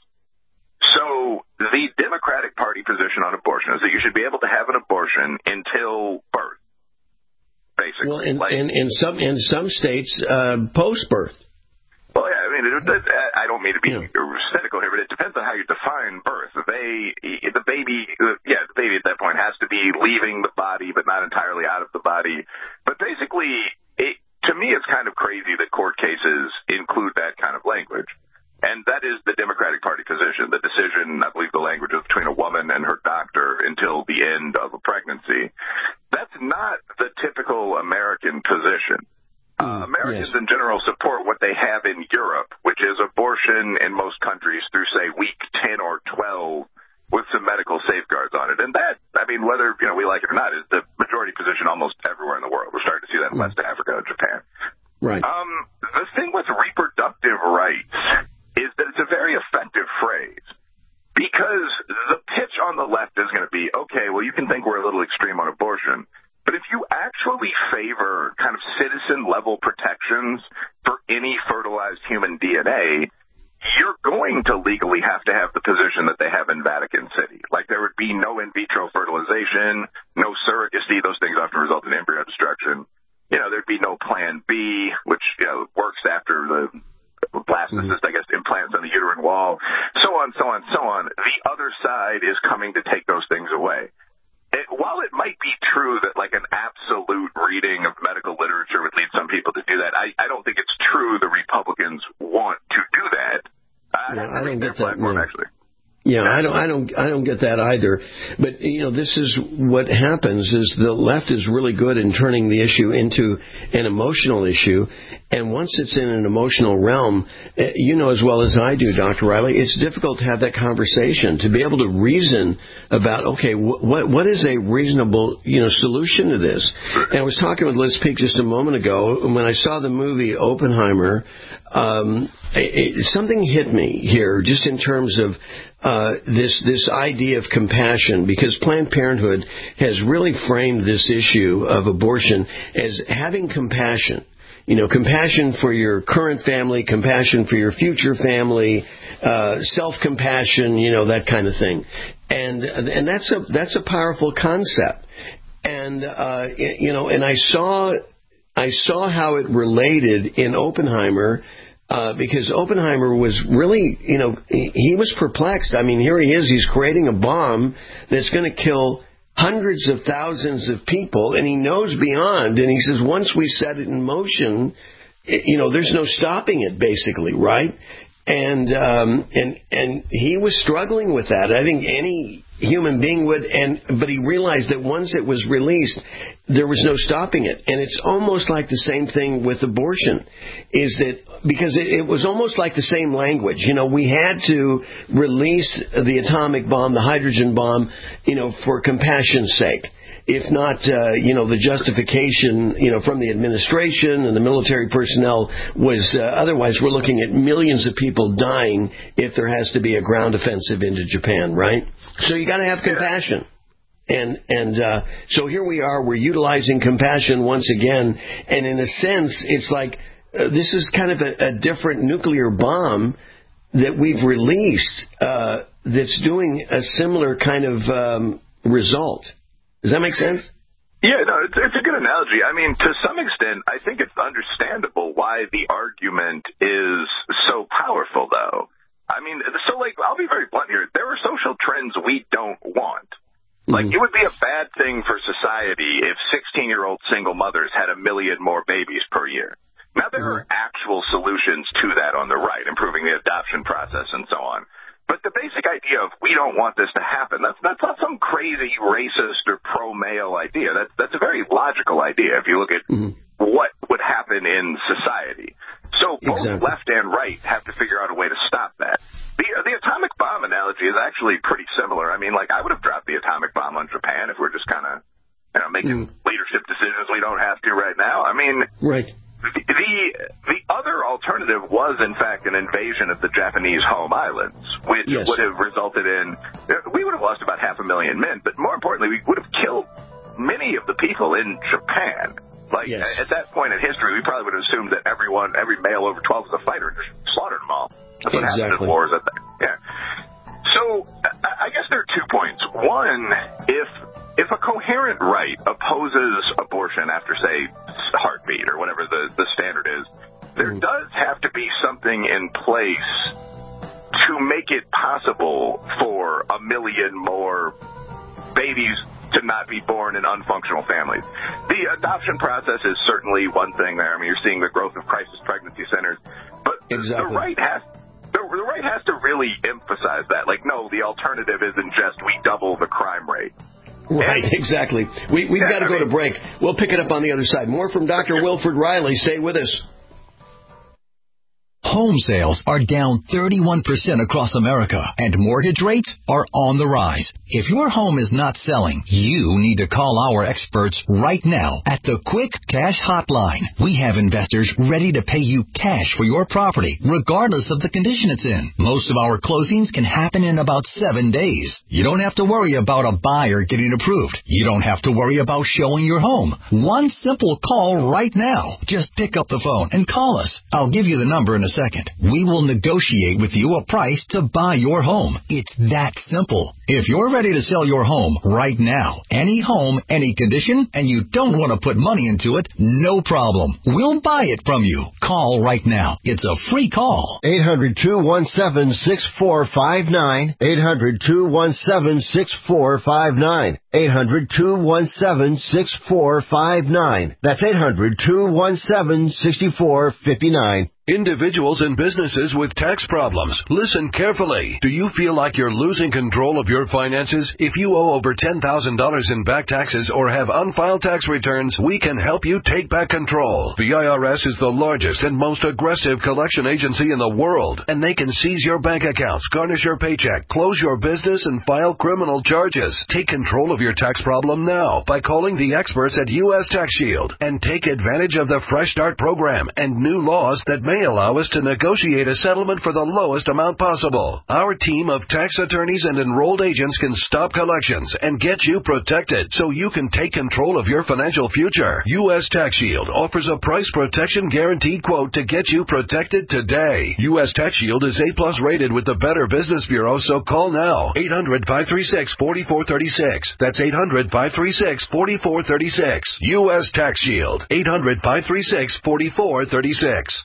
So the Democratic Party position on abortion is that you should be able to have an abortion until birth, basically. Well, in some states, post-birth. Well, yeah, I mean, I don't mean to be cynical here, but it depends on how you define birth. The baby at that point has to be leaving the body, but not entirely out of the body. But basically, to me, it's kind of crazy that court cases include that kind of language. And that is the Democratic Party position. The decision, I believe the language is between a woman and her doctor until the end of a pregnancy. That's not the typical American position. Americans in general support what they have in Europe, which is abortion in most countries through, say, week 10 or 12 with some medical safeguards on it. And that, I mean, whether we like it or not, is the majority position almost everywhere in the world. We're starting to see that in West Africa and Japan. Right. The thing with reproductive rights is that it's a very effective phrase because the pitch on the left is going to be, okay, well, you can think we're a little extreme on abortion, but if you actually favor kind of citizen-level protections for any fertilized human DNA, you're going to legally have to have the position that they have in Vatican City. Like there would be no in vitro fertilization, no surrogacy. Those things often result in embryo destruction. There'd be no Plan B, which works after the blastocyst, I guess, implants on the uterine wall, so on, so on, so on. The other side is coming to take those things away. While it might be true that like an absolute reading of medical literature would lead some people to do that, I don't think it's true the Republicans want to do that. I don't get that. Actually. Yeah, I don't get that either. But this is what happens: is the left is really good in turning the issue into an emotional issue, and once it's in an emotional realm, as well as I do, Dr. Riley, it's difficult to have that conversation, to be able to reason about, okay, what is a reasonable solution to this? And I was talking with Liz Peek just a moment ago, and when I saw the movie Oppenheimer, something hit me here, just in terms of this idea of compassion, because Planned Parenthood has really framed this issue of abortion as having compassion. Compassion for your current family, compassion for your future family, self-compassion, that kind of thing. And that's a powerful concept. And and I saw how it related in Oppenheimer, because Oppenheimer was really, he was perplexed. I mean, here he is, he's creating a bomb that's going to kill hundreds of thousands of people, and he knows beyond, and he says, once we set it in motion, there's no stopping it, basically, right? And he was struggling with that. I think human being would, but he realized that once it was released, there was no stopping it. And it's almost like the same thing with abortion, is that because it was almost like the same language. You know, we had to release the atomic bomb, the hydrogen bomb, you know, for compassion's sake. If not, the justification, from the administration and the military personnel was otherwise we're looking at millions of people dying if there has to be a ground offensive into Japan, right? So you got to have compassion. And so here we are, we're utilizing compassion once again. And in a sense, it's like this is kind of a different nuclear bomb that we've released that's doing a similar kind of result. Does that make sense? Yeah, no, it's a good analogy. I mean, to some extent, I think it's understandable why the argument is so powerful, though. I mean, I'll be very blunt here. There are social trends we don't want. Like, it would be a bad thing for society if 16-year-old single mothers had 1 million more babies per year. Now, there are actual solutions to that on the right, improving the adoption process and so on. But the basic idea of we don't want this to happen, that's not some crazy racist or pro-male idea. That's a very logical idea if you look at what would happen in society. So both left and right have to figure out a way to stop that. The atomic bomb analogy is actually pretty similar. I mean, like, I would have dropped the atomic bomb on Japan if we're just kind of making leadership decisions we don't have to right now. I mean, right. The other alternative was, in fact, an invasion of the Japanese home islands, which would have resulted in, we would have lost about 500,000 men, but more importantly, we would have killed many of the people in Japan. Like, at that point in history, we probably would have assumed that every male over 12 was a fighter and slaughtered them all. That's what happened in wars. So, I guess there are 2 points. One, if a coherent right opposes abortion after, say, heartbeat or whatever the standard is, there does have to be something in place to make it possible for 1 million more babies to not be born in unfunctional families. The adoption process is certainly one thing there. I mean, you're seeing the growth of crisis pregnancy centers, but the right has to really emphasize that. Like, no, the alternative isn't just we double the crime rate. Right, exactly. We've got to go to break. We'll pick it up on the other side. More from Dr. Wilfred Riley. Stay with us. Home sales are down 31% across America, and mortgage rates are on the rise. If your home is not selling, you need to call our experts right now at the Quick Cash Hotline. We have investors ready to pay you cash for your property, regardless of the condition it's in. Most of our closings can happen in about 7 days. You don't have to worry about a buyer getting approved. You don't have to worry about showing your home. One simple call right now. Just pick up the phone and call us. I'll give you the number in a second. We will negotiate with you a price to buy your home. It's that simple. If you're ready to sell your home right now, any home, any condition, and you don't want to put money into it, no problem. We'll buy it from you. Call right now. It's a free call. 800-217-6459. 800-217-6459. 800-217-6459. That's 800-217-6459. Individuals and businesses with tax problems, listen carefully. Do you feel like you're losing control of your finances? If you owe over $10,000 in back taxes or have unfiled tax returns, we can help you take back control. The IRS is the largest and most aggressive collection agency in the world, and they can seize your bank accounts, garnish your paycheck, close your business, and file criminal charges. Take control of your tax problem now by calling the experts at U.S. Tax Shield and take advantage of the Fresh Start program and new laws that may allow us to negotiate a settlement for the lowest amount possible. Our team of tax attorneys and enrolled agents can stop collections and get you protected so you can take control of your financial future. U.S. Tax Shield offers a price protection guaranteed quote to get you protected today. U.S. Tax Shield is A+ rated with the Better Business Bureau, so call now. 800-536-4436. That's 800-536-4436. U.S. Tax Shield. 800-536-4436.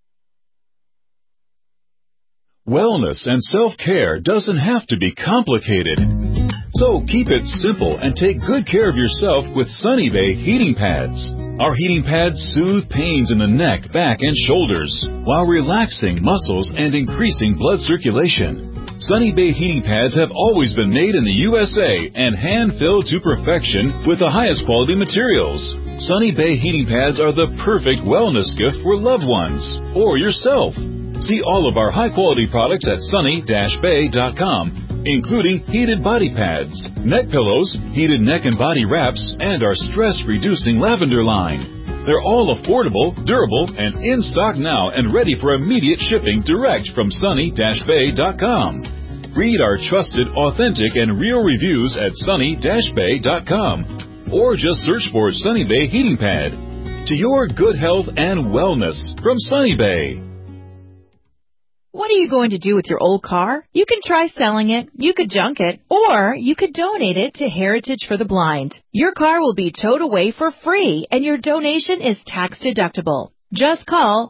Wellness and self-care doesn't have to be complicated. So keep it simple and take good care of yourself with Sunny Bay heating pads. Our heating pads soothe pains in the neck, back, and shoulders while relaxing muscles and increasing blood circulation. Sunny Bay heating pads have always been made in the USA and hand-filled to perfection with the highest quality materials. Sunny Bay heating pads are the perfect wellness gift for loved ones or yourself. See all of our high-quality products at sunny-bay.com, including heated body pads, neck pillows, heated neck and body wraps, and our stress-reducing lavender line. They're all affordable, durable, and in stock now and ready for immediate shipping direct from sunny-bay.com. Read our trusted, authentic, and real reviews at sunny-bay.com or just search for Sunny Bay Heating Pad. To your good health and wellness from Sunny Bay. What are you going to do with your old car? You can try selling it, you could junk it, or you could donate it to Heritage for the Blind. Your car will be towed away for free, and your donation is tax deductible. Just call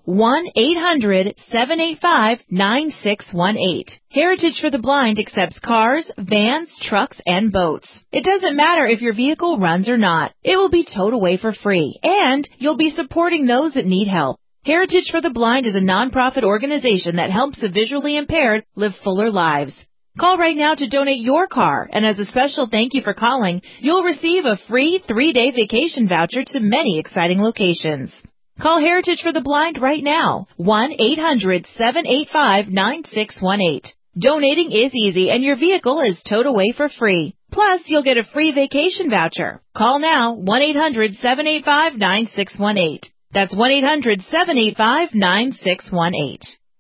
1-800-785-9618. Heritage for the Blind accepts cars, vans, trucks, and boats. It doesn't matter if your vehicle runs or not. It will be towed away for free, and you'll be supporting those that need help. Heritage for the Blind is a nonprofit organization that helps the visually impaired live fuller lives. Call right now to donate your car, and as a special thank you for calling, you'll receive a free 3-day vacation voucher to many exciting locations. Call Heritage for the Blind right now, 1-800-785-9618. Donating is easy, and your vehicle is towed away for free. Plus, you'll get a free vacation voucher. Call now, 1-800-785-9618. That's 1-800-785-9618.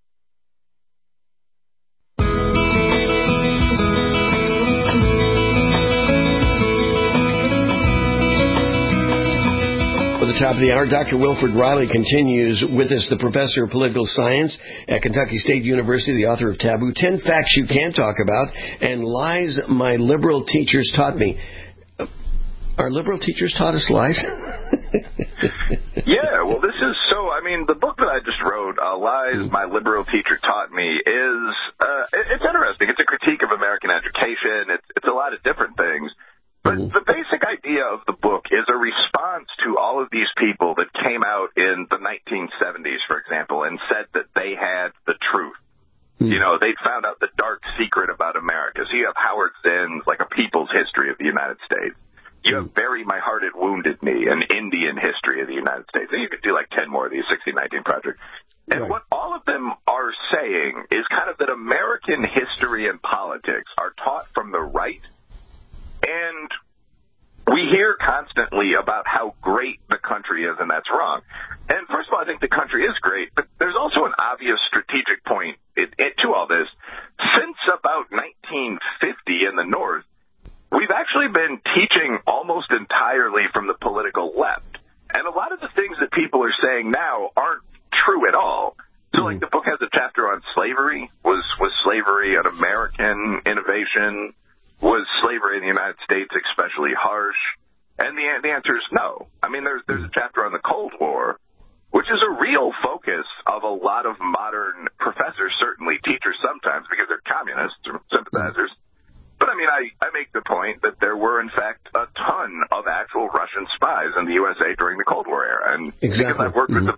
For the top of the hour, Dr. Wilfred Riley continues with us, the professor of political science at Kentucky State University, the author of Taboo, 10 Facts You Can't Talk About, and Lies My Liberal Teachers Taught Me. Our liberal teachers taught us lies? Yeah, well, this is so, the book that I just wrote, Lies My Liberal Teacher Taught Me, is, it's interesting. It's a critique of American education. It's a lot of different things. But the basic idea of the book is a response to all of these people that came out in the 1970s, for example, and said that they had the truth. You know, they'd found out the dark secret about America. So you have Howard Zinn's, like, A People's History of the United States. You have Bury My Heart at Wounded Knee, an Indian history of the United States. And you could do like 10 more of these 1619 projects. And what all of them are saying is kind of that American history and politics are taught from the right. And we hear constantly about how great the country is, and that's wrong. And first of all, I think the country is great, but there's also an obvious strategic point to all this. Since about 1950 in the North, we've actually been teaching almost entirely from the political left. And a lot of the things that people are saying now aren't true at all. So, like, the book has a chapter on slavery. Was slavery an American innovation? Was slavery in the United States especially harsh? And the answer is no. There's a chapter on the Cold War, which is a real focus of a lot of modern professors, certainly teachers sometimes, because they're communists or sympathizers. But, I make the point that there were, in fact, a ton of actual Russian spies in the USA during the Cold War era. And because I've worked with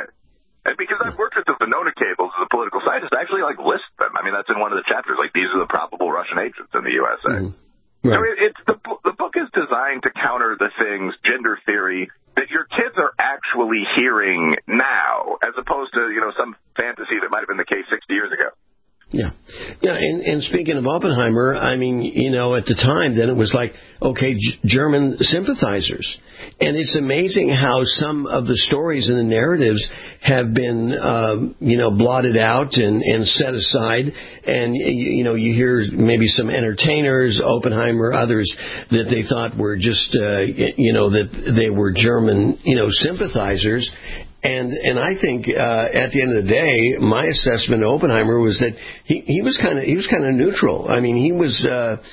I've worked with the Venona cables as a political scientist, I actually, list them. That's in one of the chapters. These are the probable Russian agents in the USA. Right. So the book is designed to counter the things, gender theory, that your kids are actually hearing now, as opposed to, some fantasy that might have been the case 60 years ago. Yeah. And speaking of Oppenheimer, at the time, then it was like, okay, German sympathizers. And it's amazing how some of the stories and the narratives have been, blotted out and set aside. And, you hear maybe some entertainers, Oppenheimer, others, that they thought were just, that they were German, sympathizers. And I think at the end of the day, my assessment of Oppenheimer was that he was kind of neutral. He was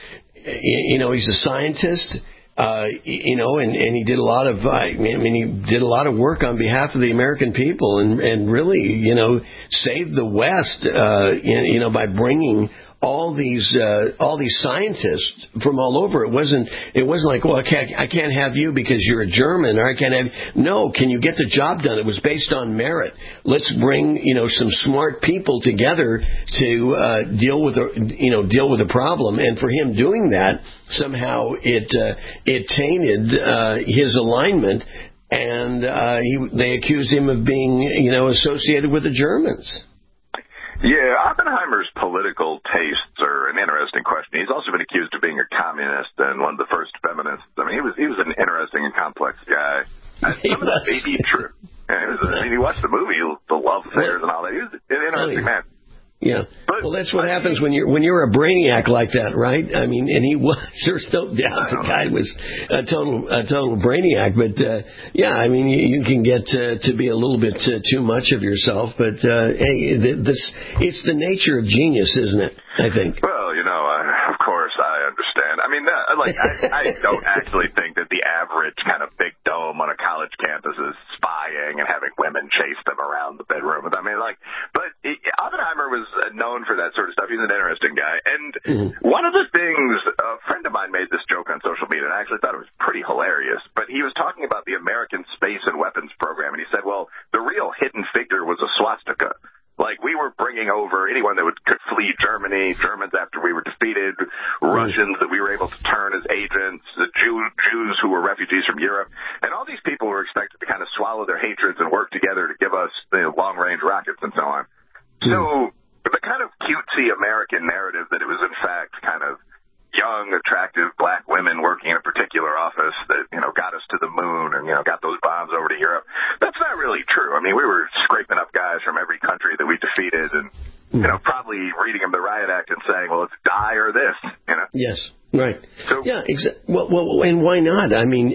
he's a scientist, and he did a lot of he did a lot of work on behalf of the American people and really saved the West by bringing all these scientists from all over. It wasn't like, well, I can't have you because you're a German, or I can't have. No, can you get the job done? It was based on merit. Let's bring some smart people together to deal with a problem. And for him doing that, somehow it tainted his alignment, and they accused him of being associated with the Germans. Yeah, Oppenheimer's political tastes are an interesting question. He's also been accused of being a communist and one of the first feminists. I mean, he was an interesting and complex guy. Some of that may be true. Yeah, you watch the movie, the love affairs and all that. He was an interesting man. Yeah. Well, that's what happens when you're a brainiac like that, right? I mean, and he was. There's no doubt the guy was a total brainiac. But yeah, I mean, you can get to be a little bit too much of yourself. But hey, it's the nature of genius, isn't it? I think. Well, of course, I understand. I mean, I don't actually think that the average kind of big dome on a college campus is spying and having women chase them around the bedroom. I mean, but Oppenheimer was known for that sort of stuff. He's an interesting guy. And one of the things, a friend of mine made this joke on social media, and I actually thought it was pretty hilarious, but he was talking about the American Space and Weapons Program, and he said, well, the real hidden figure was a swastika. Like, we were bringing over anyone that could flee Germany, Germans after we were defeated, Russians that we were able to turn as agents, the Jews who were refugees from Europe. And all these people were expected to kind of swallow their hatreds and work together to give us long-range rockets and so on. So the kind of cutesy American narrative that it was, in fact, kind of young, attractive black women working in a particular office that, got us to the moon and, got those bombs over to Europe. That's not really true. I mean, we were scraping up guys from every country that we defeated and, probably reading them the riot act and saying, well, it's die or this, Yes. Right. So, yeah. Well, and why not? I mean,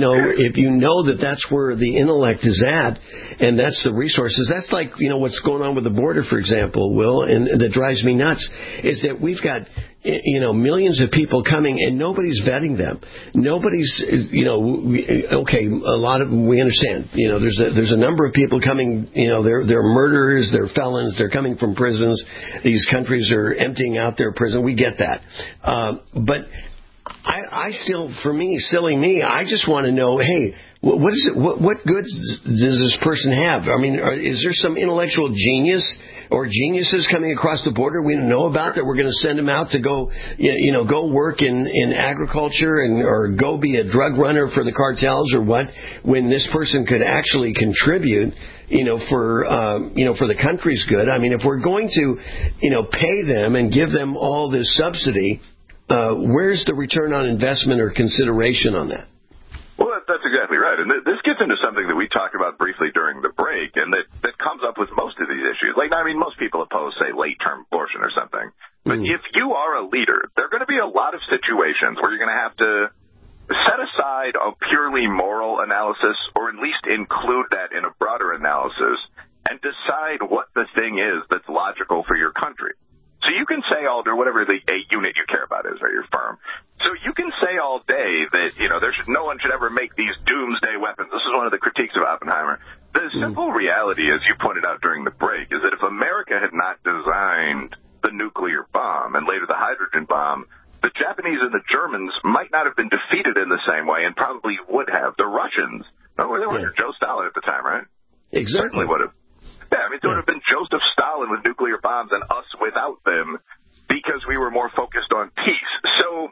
if you know that that's where the intellect is at, and that's the resources. That's like what's going on with the border, for example, Will, and that drives me nuts is that we've got millions of people coming and nobody's vetting them. Nobody's okay. A lot of them, we understand. There's a number of people coming. They're murderers. They're felons. They're coming from prisons. These countries are emptying out their prison. We get that, but I still, for me, silly me, I just want to know, hey, what is it? What goods does this person have? I mean, is there some intellectual genius or geniuses coming across the border we don't know about that we're going to send them out to go, go work in agriculture or go be a drug runner for the cartels or what? When this person could actually contribute, for the country's good. I mean, if we're going to, pay them and give them all this subsidy. Where's the return on investment or consideration on that? Well, that's exactly right. And this gets into something that we talked about briefly during the break, and that comes up with most of these issues. Like, I mean, most people oppose, say, late-term abortion or something. But if you are a leader, there are going to be a lot of situations where you're going to have to set aside a purely moral analysis, or at least include that in a broader analysis, and decide what the thing is that's logical for your country. So you can say all day, whatever the unit you care about is, or your firm. So you can say all day that, no one should ever make these doomsday weapons. This is one of the critiques of Oppenheimer. The simple reality, as you pointed out during the break, is that if America had not designed the nuclear bomb and later the hydrogen bomb, the Japanese and the Germans might not have been defeated in the same way and probably would have. The Russians, they were under Joe Stalin at the time, right? Exactly. Certainly would have. Yeah, I mean, it would have been Joseph Stalin with nuclear bombs and us without them because we were more focused on peace. So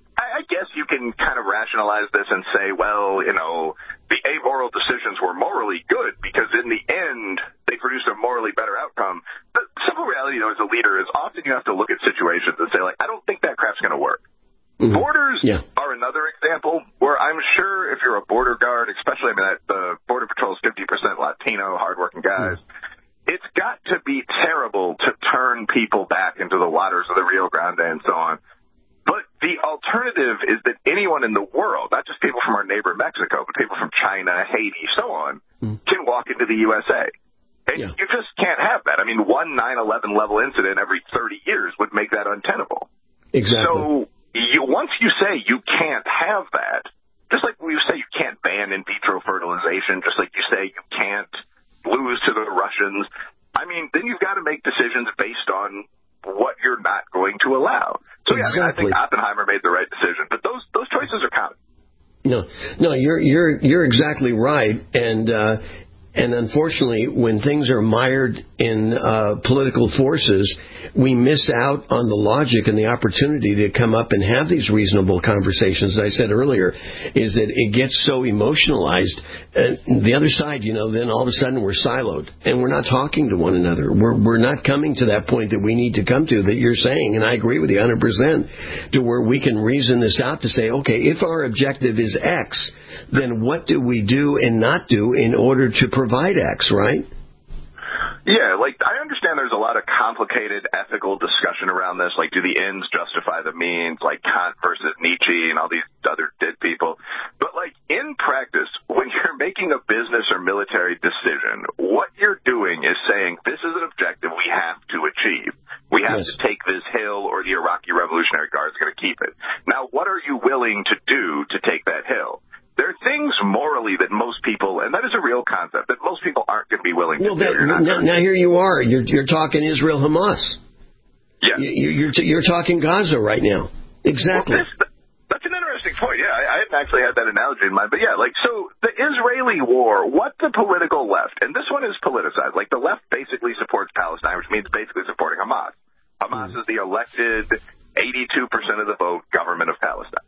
I guess you can kind of rationalize this and say, well, the amoral decisions were morally good because in the end they produced a morally better outcome. The simple reality, though, as a leader is often you have to look at situations and say, I don't think that crap's going to work. Borders are another example where I'm sure if you're a border guard, especially, the Border Patrol is 50% Latino, hardworking guys, it's got to be terrible to turn people back into the waters of the Rio Grande and so on. But the alternative is that anyone in the world, not just people from our neighbor Mexico, but people from China, Haiti, so on, can walk into the USA. And you just can't have that. I mean, one 9/11 level incident every 30 years would make that untenable. Exactly. So once you say you can't have that, just like we say you can't ban in vitro fertilization, just like you say you can't lose to the Russians, I mean, then you've got to make decisions based on what you're not going I think Oppenheimer made the right decision, but those choices are common. No, you're exactly right, and unfortunately, when things are mired in political forces, we miss out on the logic and the opportunity to come up and have these reasonable conversations. As I said earlier, is that it gets so emotionalized. The other side, then all of a sudden we're siloed and we're not talking to one another. We're not coming to that point that we need to come to that you're saying, and I agree with you 100%, to where we can reason this out to say, okay, if our objective is X, then what do we do and not do in order to provide X, right? Yeah, I understand there's a lot of complicated ethical discussion around this, do the ends justify the means, Kant versus Nietzsche and all these other dead people. But, in practice, when you're making a business or military decision, what you're doing is saying this is an objective we have to achieve. We have to take this hill, or the Iraqi Revolutionary Guard is going to keep it. Now, what are you willing to do to take that hill? There are things morally that most people, and that is a real concept, that most people aren't going to be willing to do. Now here you are. You're talking Israel-Hamas. Yeah. You're talking Gaza right now. Exactly. Well, that's an interesting point. Yeah, I hadn't actually had that analogy in mind. But yeah, so the Israeli war, what the political left, and this one is politicized. The left basically supports Palestine, which means basically supporting Hamas. Hamas is the elected 82% of the vote government of Palestine.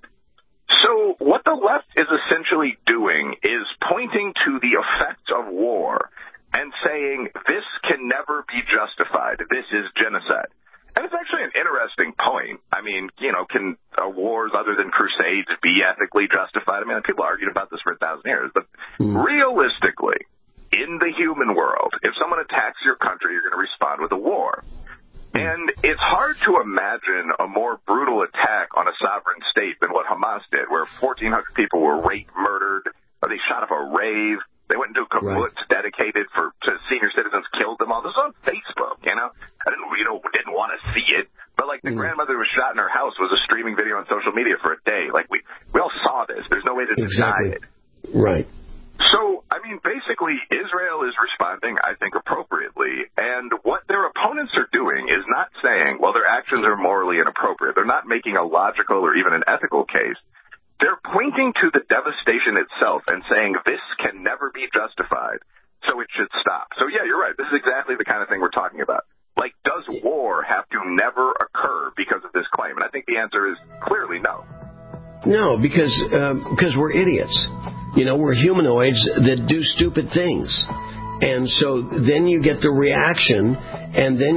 So what the left is essentially doing is pointing to the effects of war and saying this can never be justified. This is genocide. And it's actually an interesting point. I mean, can wars other than crusades be ethically justified? I mean, people argued about this for 1,000 years. But realistically, in the human world, if someone attacks your country, you're going to respond with a war. And it's hard to imagine a more brutal attack on a sovereign state than what Hamas did, where 1,400 people were raped, murdered, or they shot up a rave. They went into a kibbutz dedicated to senior citizens, killed them all. This was on Facebook, I didn't want to see it. But, the grandmother who was shot in her house was a streaming video on social media for a day. We all saw this. There's no way to deny it. Right. So, I mean, basically, Israel is responding, I think, appropriately. And what their opponents are doing is not saying, well, their actions are morally inappropriate. They're not making a logical or even an ethical case. They're pointing to the devastation itself and saying this can never be justified, so it should stop. So, yeah, you're right. This is exactly the kind of thing we're talking about. Does war have to never occur because of this claim? And I think the answer is clearly no. No, because we're idiots. We're humanoids that do stupid things. And so then you get the reaction, and then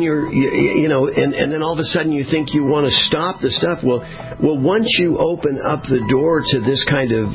and then all of a sudden you think you want to stop the stuff. Well, once you open up the door to this kind of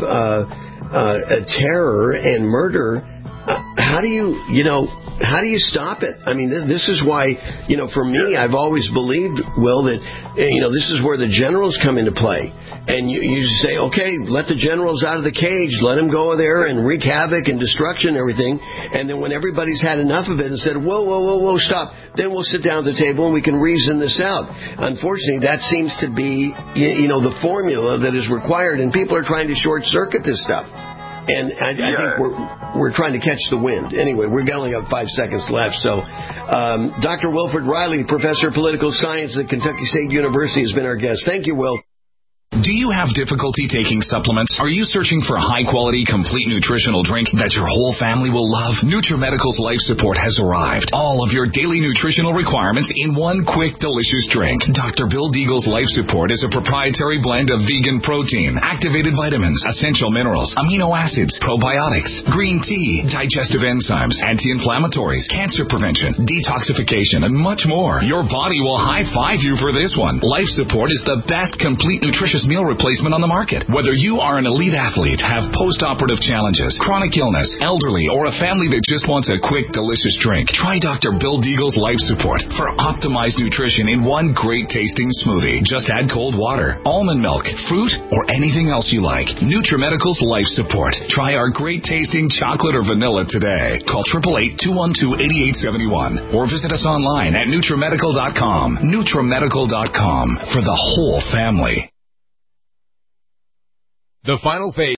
terror and murder, how do you stop it? I mean, this is why, for me, I've always believed, Will, that, this is where the generals come into play. And you say, okay, let the generals out of the cage, let them go there and wreak havoc and destruction and everything. And then when everybody's had enough of it and said, whoa, stop, then we'll sit down at the table and we can reason this out. Unfortunately, that seems to be, the formula that is required, and people are trying to short-circuit this stuff. And I think we're trying to catch the wind. Anyway, we're only got 5 seconds left. So Dr. Wilfred Reilly, Professor of Political Science at Kentucky State University, has been our guest. Thank you, Will. Do you have difficulty taking supplements? Are you searching for a high-quality, complete nutritional drink that your whole family will love? NutriMedical's Life Support has arrived. All of your daily nutritional requirements in one quick, delicious drink. Dr. Bill Deagle's Life Support is a proprietary blend of vegan protein, activated vitamins, essential minerals, amino acids, probiotics, green tea, digestive enzymes, anti-inflammatories, cancer prevention, detoxification, and much more. Your body will high-five you for this one. Life Support is the best complete nutritious meal replacement on the market. Whether you are an elite athlete, have post-operative challenges, chronic illness, elderly, or a family that just wants a quick, delicious drink, try Dr. Bill Deagle's Life Support for optimized nutrition in one great-tasting smoothie. Just add cold water, almond milk, fruit, or anything else you like. NutriMedical's Life Support. Try our great-tasting chocolate or vanilla today. Call 888-212-8871 or visit us online at NutriMedical.com. NutriMedical.com for the whole family. The final phase